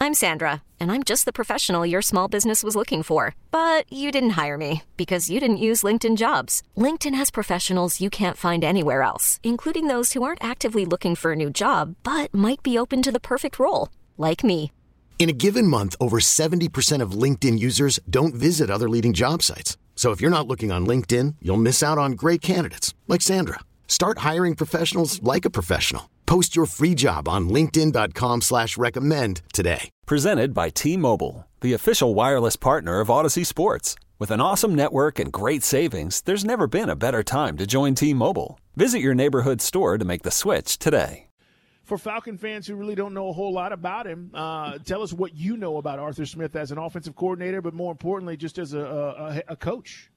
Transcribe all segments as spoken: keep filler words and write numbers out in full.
I'm Sandra, and I'm just the professional your small business was looking for. But you didn't hire me because you didn't use LinkedIn Jobs. LinkedIn has professionals you can't find anywhere else, including those who aren't actively looking for a new job, but might be open to the perfect role, like me. In a given month, over seventy percent of LinkedIn users don't visit other leading job sites. So if you're not looking on LinkedIn, you'll miss out on great candidates like Sandra. Start hiring professionals like a professional. Post your free job on linkedin.com slash recommend today. Presented by T-Mobile, the official wireless partner of Odyssey Sports. With an awesome network and great savings, there's never been a better time to join T-Mobile. Visit your neighborhood store to make the switch today. For Falcon fans who really don't know a whole lot about him, uh, tell us what you know about Arthur Smith as an offensive coordinator, but more importantly, just as a, a, a coach.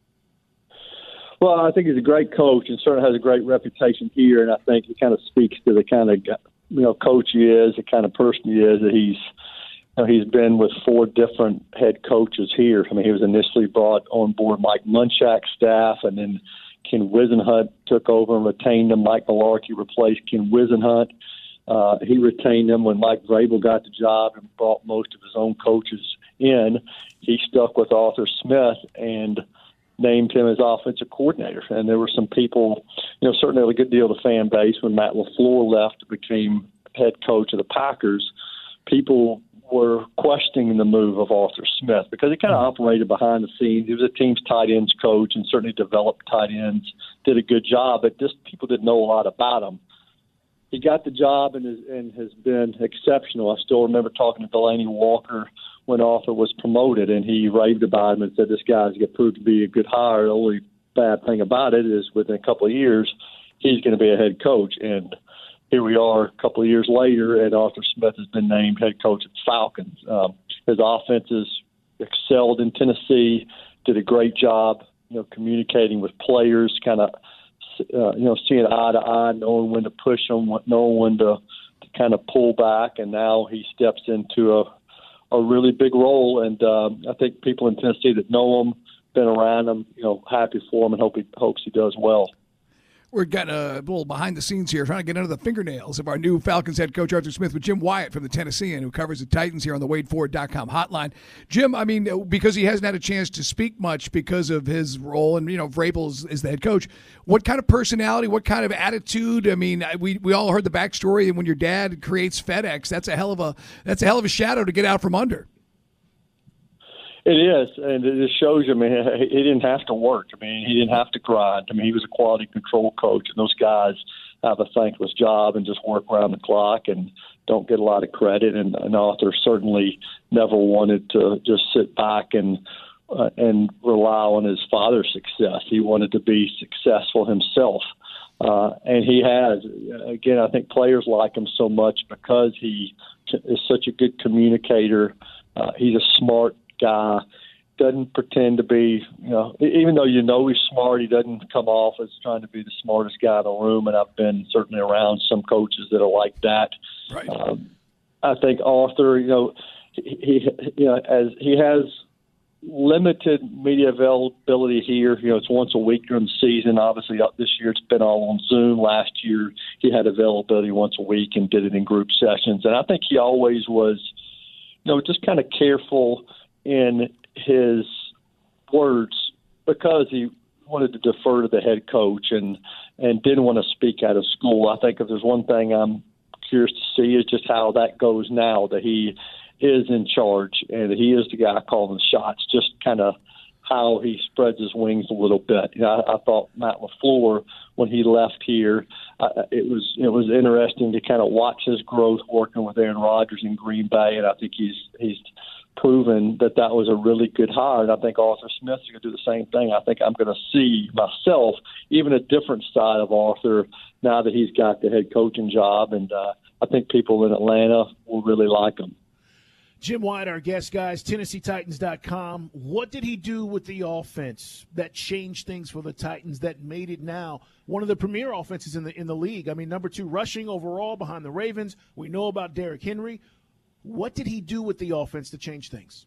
Well, I think he's a great coach and certainly has a great reputation here, and I think he kind of speaks to the kind of you know coach he is, the kind of person he is. That he's you know, he's been with four different head coaches here. I mean, he was initially brought on board Mike Munchak's staff, and then Ken Wisenhunt took over and retained him. Mike Mularkey replaced Ken Wisenhunt. Uh, he retained him when Mike Vrabel got the job and brought most of his own coaches in. He stuck with Arthur Smith and named him as offensive coordinator. And there were some people, you know, certainly a good deal of the fan base when Matt LaFleur left and became head coach of the Packers. People were questioning the move of Arthur Smith because he kind of operated behind the scenes. He was a team's tight ends coach and certainly developed tight ends, did a good job, but just people didn't know a lot about him. He got the job and, is, and has been exceptional. I still remember talking to Delaney Walker when Arthur was promoted, and he raved about him and said, this guy's going to prove to be a good hire. The only bad thing about it is within a couple of years, he's going to be a head coach. And here we are a couple of years later, and Arthur Smith has been named head coach of the Falcons. Um, his offenses excelled in Tennessee, did a great job, you know, communicating with players, kind of, uh, you know, seeing eye to eye, knowing when to push them, knowing when to, to kind of pull back. And now he steps into a a really big role, and um, I think people in Tennessee that know him, been around him, you know, happy for him and hope he hopes he does well. We're getting a little behind the scenes here, trying to get under the fingernails of our new Falcons head coach, Arthur Smith, with Jim Wyatt from the Tennessean, who covers the Titans here on the Wade Ford dot com hotline. Jim, I mean, because he hasn't had a chance to speak much because of his role, and, you know, Vrabel is, is the head coach, what kind of personality, what kind of attitude? I mean, we we all heard the backstory, and when your dad creates FedEx, that's a hell of a that's a hell of a shadow to get out from under. It is, and it just shows you, I mean, he didn't have to work. I mean, he didn't have to grind. I mean, he was a quality control coach, and those guys have a thankless job and just work around the clock and don't get a lot of credit. And, and Arthur certainly never wanted to just sit back and uh, and rely on his father's success. He wanted to be successful himself, uh, and he has. Again, I think players like him so much because he is such a good communicator. Uh, he's a smart guy, doesn't pretend to be, you know, even though you know he's smart, he doesn't come off as trying to be the smartest guy in the room, and I've been certainly around some coaches that are like that. Right. Um, I think Arthur, you know, he, he you know, as he has limited media availability here, you know, it's once a week during the season. Obviously, this year it's been all on Zoom. Last year he had availability once a week and did it in group sessions, and I think he always was, you know, just kind of careful in his words because he wanted to defer to the head coach and, and didn't want to speak out of school. I think if there's one thing I'm curious to see is just how that goes now, that he is in charge and that he is the guy calling the shots, just kind of how he spreads his wings a little bit. You know, I, I thought Matt LaFleur, when he left here, uh, it was it was interesting to kind of watch his growth working with Aaron Rodgers in Green Bay, and I think he's he's proven that that was a really good hire. And I think Arthur Smith is going to do the same thing. I think I'm going to see myself even a different side of Arthur now that he's got the head coaching job, and uh, I think people in Atlanta will really like him. Jim Wyatt, our guest, guys, Tennessee Titans dot com. What did he do with the offense that changed things for the Titans that made it now one of the premier offenses in the in the league? I mean, number two rushing overall behind the Ravens. We know about Derrick Henry. What did he do with the offense to change things?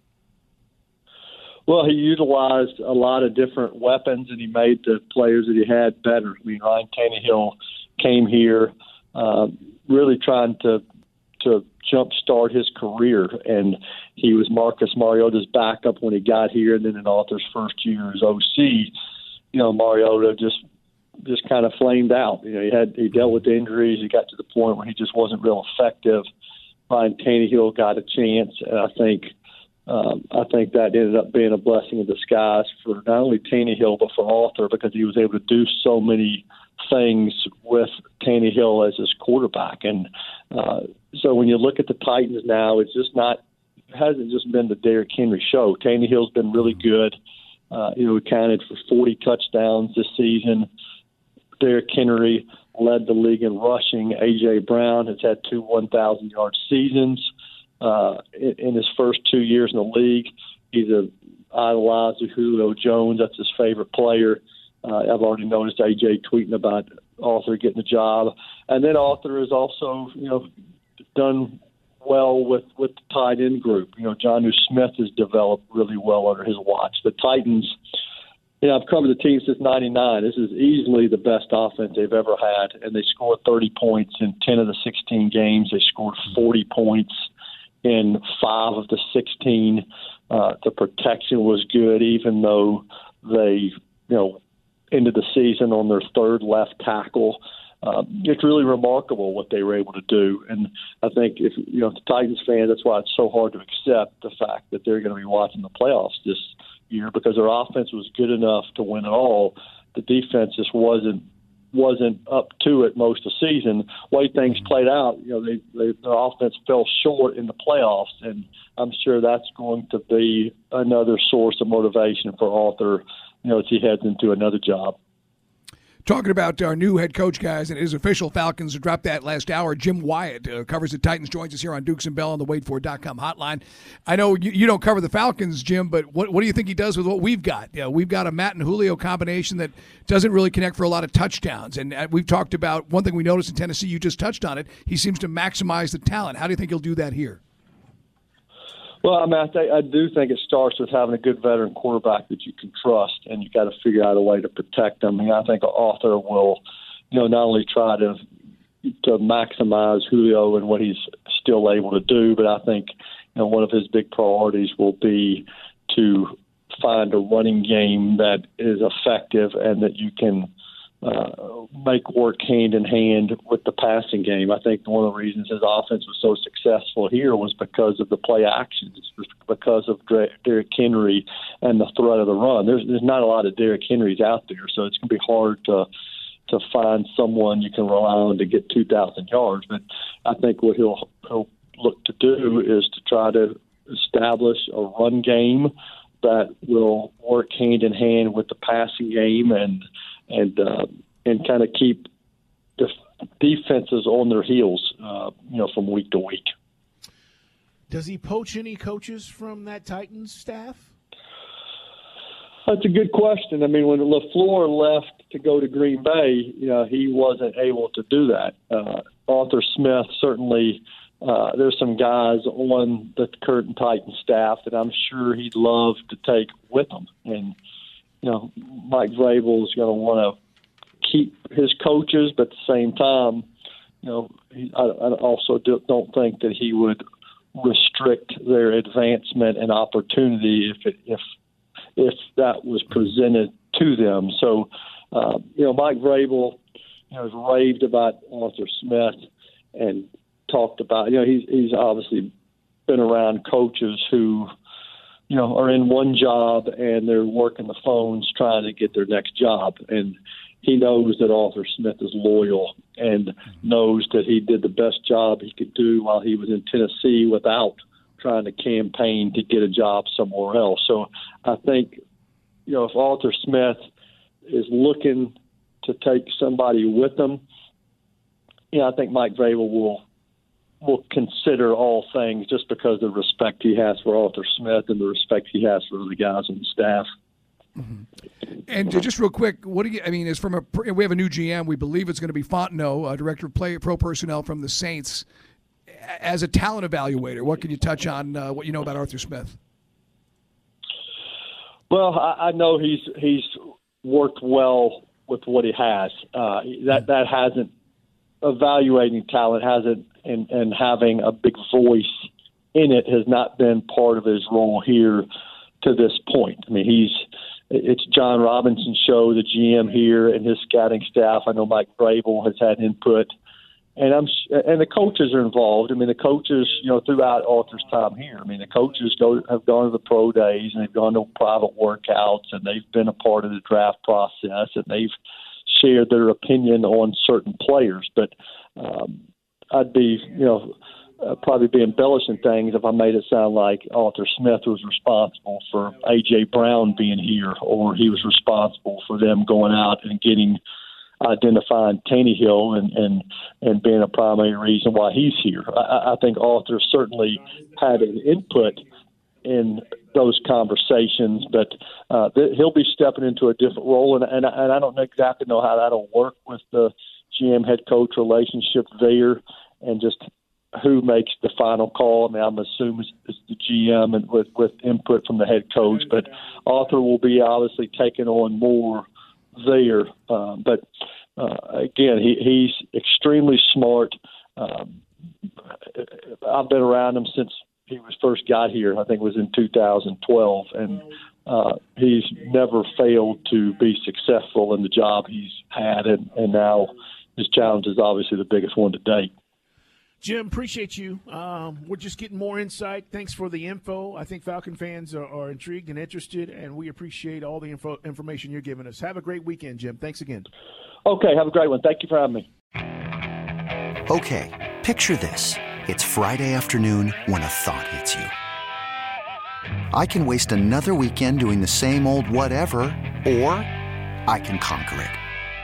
Well, he utilized a lot of different weapons, and he made the players that he had better. I mean, Ryan Tannehill came here uh, really trying to to jumpstart his career. And he was Marcus Mariota's backup when he got here, and then in Arthur's first year as O C, you know, Mariota just just kind of flamed out. You know, he had he dealt with injuries. He got to the point where he just wasn't real effective. Ryan Tannehill got a chance, and I think um, I think that ended up being a blessing in disguise for not only Tannehill but for Arthur, because he was able to do so many things with Tannehill as his quarterback. And uh, so when you look at the Titans now, it's just not it hasn't just been the Derrick Henry show. Tannehill's been really good. Uh, you know, he counted for forty touchdowns this season. Derrick Henry led the league in rushing. A J. Brown has had two one thousand yard seasons uh, in, in his first two years in the league. He's a idolized Julio Jones. That's his favorite player. Uh, I've already noticed A J tweeting about Arthur getting the job. And then Arthur has also, you know, done well with, with the tight end group. You know, Jonnu Smith has developed really well under his watch. The Titans, you know, I've covered the team since ninety-nine. This is easily the best offense they've ever had, and they scored thirty points in ten of the sixteen games. They scored forty points in five of the sixteen. Uh, the protection was good, even though they, you know, ended the season on their third left tackle. Uh, it's really remarkable what they were able to do, and I think if you know the Titans fans, that's why it's so hard to accept the fact that they're going to be watching the playoffs this year, because their offense was good enough to win it all. The defense just wasn't wasn't up to it most of the season. The way things played out, you know, they, they their offense fell short in the playoffs, and I'm sure that's going to be another source of motivation for Arthur, you know, as he heads into another job. Talking about our new head coach, guys, and it is official. Falcons dropped that last hour. Jim Wyatt uh, covers the Titans, joins us here on Dukes and Bell on the wait for dot com hotline. I know you, you don't cover the Falcons, Jim, but what, what do you think he does with what we've got? You know, we've got a Matt and Julio combination that doesn't really connect for a lot of touchdowns. And uh, we've talked about one thing we noticed in Tennessee, you just touched on it, he seems to maximize the talent. How do you think he'll do that here? Well, I mean, I, th- I do think it starts with having a good veteran quarterback that you can trust, and you got to figure out a way to protect them. I mean, I think Arthur will, you know, not only try to to maximize Julio and what he's still able to do, but I think, you know, one of his big priorities will be to find a running game that is effective and that you can uh, make work hand in hand with the passing game. I think one of the reasons his offense was so successful here was because of the play actions, because of Derrick Henry and the threat of the run. There's there's not a lot of Derrick Henrys out there, so it's going to be hard to to find someone you can rely on to get two thousand yards. But I think what he'll he'll look to do is to try to establish a run game that will work hand in hand with the passing game and and uh, and kind of keep the defenses on their heels, uh, you know, from week to week. Does he poach any coaches from that Titans staff? That's a good question. I mean, when LaFleur left to go to Green Bay, you know, he wasn't able to do that. Uh, Arthur Smith, certainly, uh, there's some guys on the current Titans staff that I'm sure he'd love to take with him. And, you know, Mike Vrabel is going to want to keep his coaches, but at the same time, you know, he, I, I also do, don't think that he would restrict their advancement and opportunity if it, if if that was presented to them. So, uh, you know, Mike Vrabel, you know, has raved about Arthur Smith and talked about, you know, he's he's obviously been around coaches who, you know, are in one job and they're working the phones trying to get their next job. And he knows that Arthur Smith is loyal and knows that he did the best job he could do while he was in Tennessee without trying to campaign to get a job somewhere else. So I think, you know, if Arthur Smith is looking to take somebody with him, you know, I think Mike Vrabel will will consider all things just because of the respect he has for Arthur Smith and the respect he has for the guys on the staff. Mm-hmm. And just real quick, what do you? I mean, is from a we have a new G M. We believe it's going to be Fontenot, uh, director of play pro personnel from the Saints. As a talent evaluator, what can you touch on? Uh, what you know about Arthur Smith? Well, I, I know he's he's worked well with what he has. Uh, that that hasn't evaluating talent hasn't and, and having a big voice in it has not been part of his role here to this point. I mean, he's it's John Robinson's show, the G M here, and his scouting staff. I know Mike Vrabel has had input, and I'm and the coaches are involved. I mean, the coaches, you know, throughout Arthur's time here. I mean, the coaches go have gone to the pro days and they've gone to private workouts and they've been a part of the draft process and they've shared their opinion on certain players. But um, I'd be, you know. Uh, probably be embellishing things if I made it sound like Arthur Smith was responsible for A J. Brown being here, or he was responsible for them going out and getting identifying Tannehill and, and, and being a primary reason why he's here. I, I think Arthur certainly had an input in those conversations, but uh, th- he'll be stepping into a different role, and, and, and I don't exactly know how that'll work with the G M head coach relationship there, and just who makes the final call. I mean, I'm assuming it's the G M and with, with input from the head coach, but Arthur will be obviously taking on more there. Um, but uh, again, he, he's extremely smart. Um, I've been around him since he was first got here. I think it was in two thousand twelve, and uh, he's never failed to be successful in the job he's had, and, and now his challenge is obviously the biggest one to date. Jim, appreciate you. Um, we're just getting more insight. Thanks for the info. I think Falcon fans are, are intrigued and interested, and we appreciate all the info, information you're giving us. Have a great weekend, Jim. Thanks again. Okay, have a great one. Thank you for having me. Okay, picture this. It's Friday afternoon when a thought hits you. I can waste another weekend doing the same old whatever, or I can conquer it.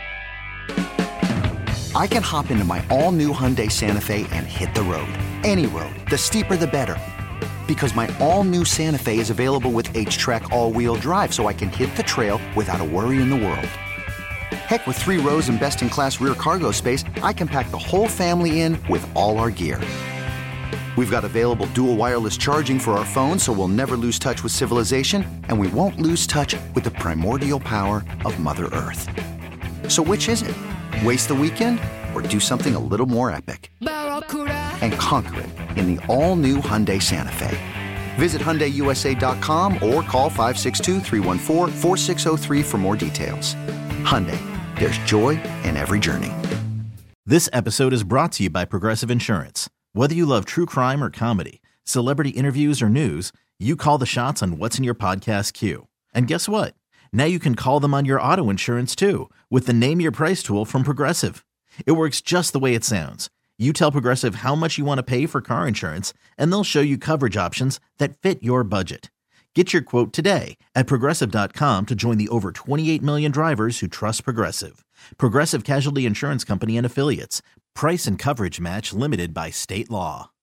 I can hop into my all-new Hyundai Santa Fe and hit the road. Any road. The steeper, the better. Because my all-new Santa Fe is available with H-Track all-wheel drive, so I can hit the trail without a worry in the world. Heck, with three rows and best-in-class rear cargo space, I can pack the whole family in with all our gear. We've got available dual wireless charging for our phones, so we'll never lose touch with civilization, and we won't lose touch with the primordial power of Mother Earth. So which is it? Waste the weekend or do something a little more epic and conquer it in the all-new Hyundai Santa Fe. Visit Hyundai U S A dot com or call five six two, three one four, four six zero three for more details. Hyundai, there's joy in every journey. This episode is brought to you by Progressive Insurance. Whether you love true crime or comedy, celebrity interviews or news, you call the shots on what's in your podcast queue. And guess what? Now you can call them on your auto insurance too with the Name Your Price tool from Progressive. It works just the way it sounds. You tell Progressive how much you want to pay for car insurance, and they'll show you coverage options that fit your budget. Get your quote today at Progressive dot com to join the over twenty-eight million drivers who trust Progressive. Progressive Casualty Insurance Company and Affiliates. Price and coverage match limited by state law.